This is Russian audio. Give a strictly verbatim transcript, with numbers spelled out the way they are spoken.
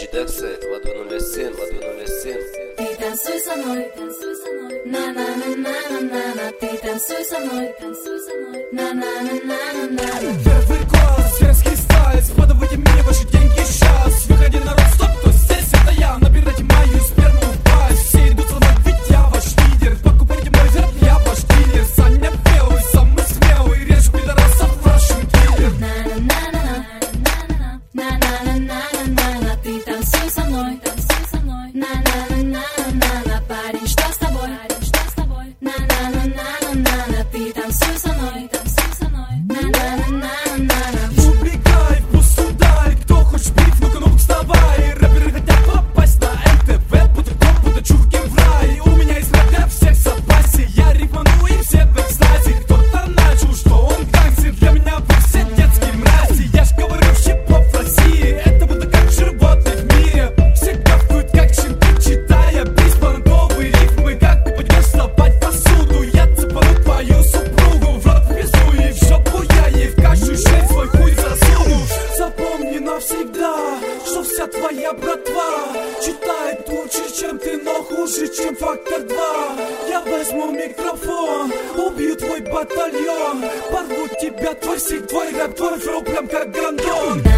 диджей Даксайд, два два ноль семь, два два ноль семь. Ты танцуй со мной, танцуй со мной, на-на-на-на-на-на. Ты танцуй со мной, танцуй со мной, на-на-на-на-на. Первый класс, светский стайл, складывайте мне ваши деньги сейчас. Выходи, народ, стоп, кто здесь, это я. Набирайте мою сперму в пасть. Все идут со мной, ведь я ваш лидер. Покупайте мой рэп, я ваш дилер. Саня белый, самый смелый, режь пидорасов, Russian killer. На-на-на-на-на-на-на-на-на-на. Ты танцуй со мной, танцуй со мной, на-на-на-на-на-на. Парень, что с тобой? Парень, что с тобой? На-на-на-на-на-на. Ты танцуй со мной, танцуй со мной, на-на-на-на-на-на. Убегай в пустую даль, кто хочет бить, ну-ка, ну вставай. Рэперы хотят попасть на эн тэ вэ, будто коп, будто чурки в рай. У меня есть рэп для всех запасе, я рифману и все в экстазе. Кто-то начал, что он гангстер, для меня вы все детские мрази. Я ж говорю, хип-хоп в России, это будто как животные в мире. Все капают, как щенки, читая письма, новые рифмы. Как ты пойдешь слопать посуду, я цепану твою супругу. В рот пизду и в жопу я ей в кашу шесть свой хуй засуну. Запомни навсегда, что вся твоя братва читает лучше, чем ты, но хуже, чем фактор два. Я возьму микрофон, убью твой батальон, порву тебя, твой сик, твой рэп, твой флоу, прям как гандон.